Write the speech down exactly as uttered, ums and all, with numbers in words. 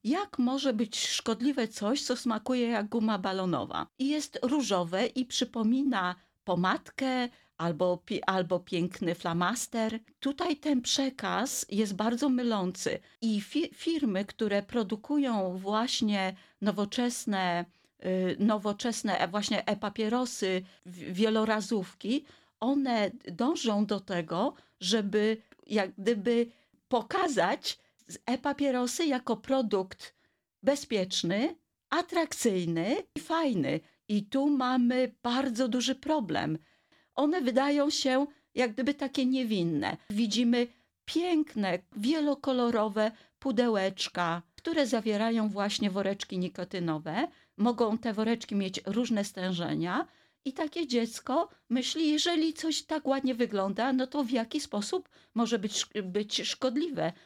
jak może być szkodliwe coś, co smakuje jak guma balonowa. I jest różowe i przypomina pomadkę albo, pi- albo piękny flamaster. Tutaj ten przekaz jest bardzo mylący i fi- firmy, które produkują właśnie nowoczesne, y, nowoczesne e- właśnie e-papierosy, w- wielorazówki, one dążą do tego, żeby jak gdyby pokazać e-papierosy jako produkt bezpieczny, atrakcyjny i fajny. I tu mamy bardzo duży problem. One wydają się jak gdyby takie niewinne. Widzimy piękne, wielokolorowe pudełeczka, które zawierają właśnie woreczki nikotynowe. Mogą te woreczki mieć różne stężenia i takie dziecko myśli, jeżeli coś tak ładnie wygląda, no to w jaki sposób może być, być szkodliwe.